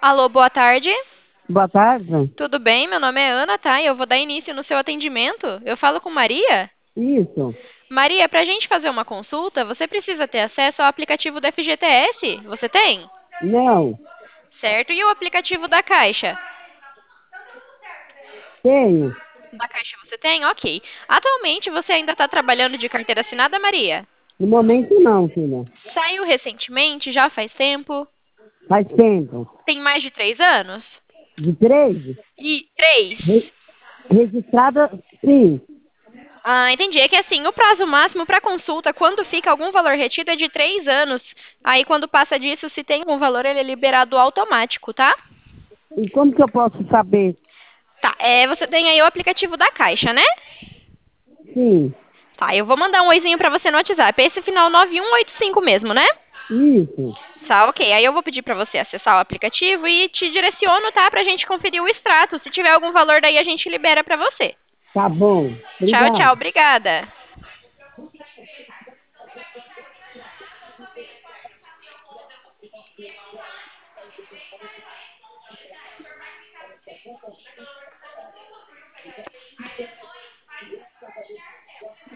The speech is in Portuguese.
Alô, boa tarde. Boa tarde. Tudo bem? Meu nome é Ana, tá? E eu vou dar início no seu atendimento. Eu falo com Maria? Isso. Maria, para a gente fazer uma consulta, você precisa ter acesso ao aplicativo do FGTS. Você tem? Não, Certo? E o aplicativo da Caixa? tenho. Da Caixa você tem? Ok. Atualmente você ainda está trabalhando de carteira assinada, Maria? No momento não, filha. Saiu recentemente? Já faz tempo? Faz tempo. Tem mais de 3 anos? De três? E três? Re- registrada, sim. Ah, entendi. É que assim, o prazo máximo para consulta, quando fica algum valor retido, é de 3 anos. Aí, quando passa disso, se tem algum valor, ele é liberado automático, tá? E como que eu posso saber? Tá, você tem aí o aplicativo da Caixa, né? Sim. Tá, eu vou mandar um oizinho pra você no WhatsApp. É esse final 9185 mesmo, né? Isso. Tá, ok. Aí eu vou pedir pra você acessar o aplicativo e te direciono, tá? Pra gente conferir o extrato. Se tiver algum valor daí, a gente libera pra você. Tá bom. Tchau, Obrigado. tchau. Obrigada.